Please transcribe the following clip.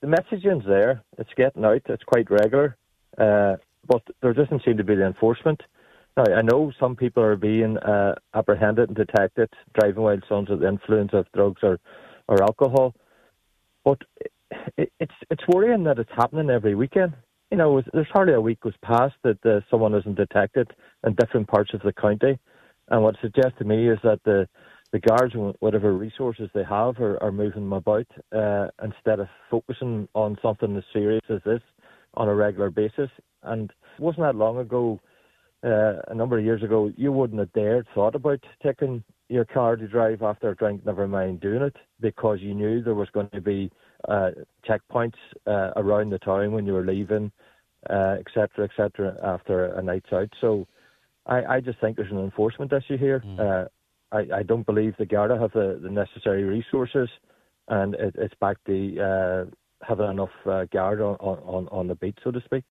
the messaging's there. It's getting out. It's quite regular. But there doesn't seem to be the enforcement. Now, I know some people are being apprehended and detected driving while under the influence of drugs or alcohol. But it's worrying that it's happening every weekend. You know, there's hardly a week goes past that someone isn't detected in different parts of the county. And what it suggests to me is that the guards, whatever resources they have, are moving them about instead of focusing on something as serious as this on a regular basis. And it wasn't that long ago, a number of years ago, you wouldn't have dared thought about taking your car to drive after a drink, never mind doing it, because you knew there was going to be checkpoints around the town when you were leaving, et cetera, after a night's out. So I just think there's an enforcement issue here. I don't believe the Garda have the necessary resources, and it's back to having enough guard on the beat, so to speak.